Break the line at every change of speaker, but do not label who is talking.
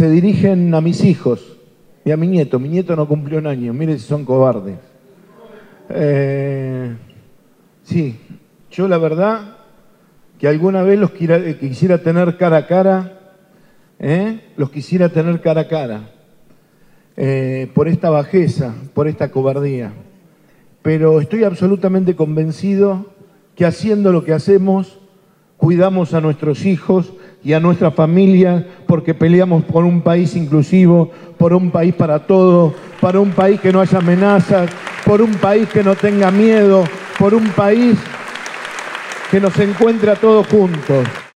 se dirigen a mis hijos y a mi nieto. Mi nieto no cumplió un año, mire si son cobardes. Sí, yo la verdad que alguna vez los quisiera tener cara a cara, los quisiera tener cara a cara, por esta bajeza, por esta cobardía. Pero estoy absolutamente convencido que haciendo lo que hacemos, cuidamos a nuestros hijos y a nuestra familia, porque peleamos por un país inclusivo, por un país para todos, para un país que no haya amenazas, por un país que no tenga miedo, por un país que nos encuentre a todos juntos.